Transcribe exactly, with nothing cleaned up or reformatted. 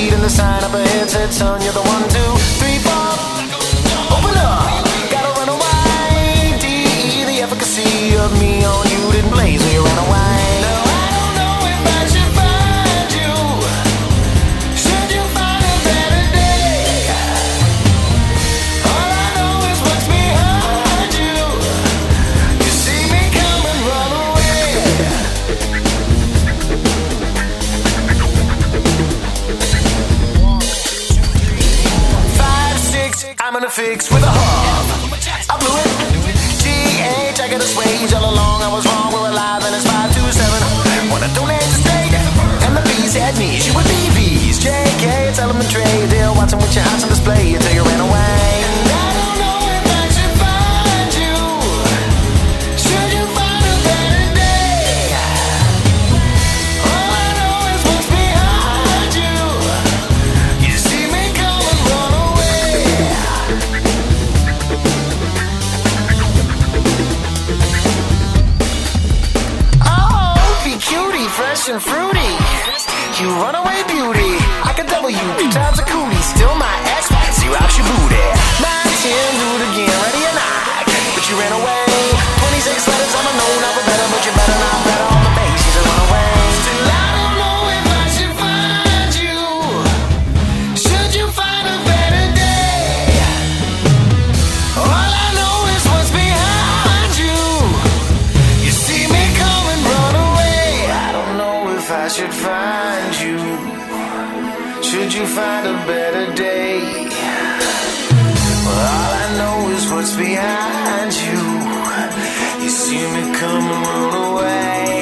street and the sign up ahead said, son, you're the one, two, three, four. Open up, gotta run away. D E, the efficacy of me on you didn't blaze when you ran away. No, I don't know if I should find you. Should you find a better day? All I know is what's behind you. You see me come and run away. Five, six, I'm in a fix with a hub. I blew it. G H, I got a swage all along. I was wrong, we're alive, and it's five two seven. Wanna donate to state, and the B's had me. She would be V's. J K, it's elementary. They're watching with your house on display until you ran away. And I don't know if I should find you. Should you find a better day? All I know is what's behind you. You see me come and run away. Oh, be cutie, fresh and fruity. You runaway beauty. I can double you two times a cootie. Still my ex, see rocks your booty. Nine, ten, do it again, ready or not. But you ran away. Twenty-six letters, I'm a no, never better, but you better not bet on the bases and run away. Still, I don't know if I should find you. Should you find a better day? All I know is what's behind you. You see me come and run away. I don't know if I should find you. Should you find a better day? Well, all I know is what's behind you. You see me come and run away.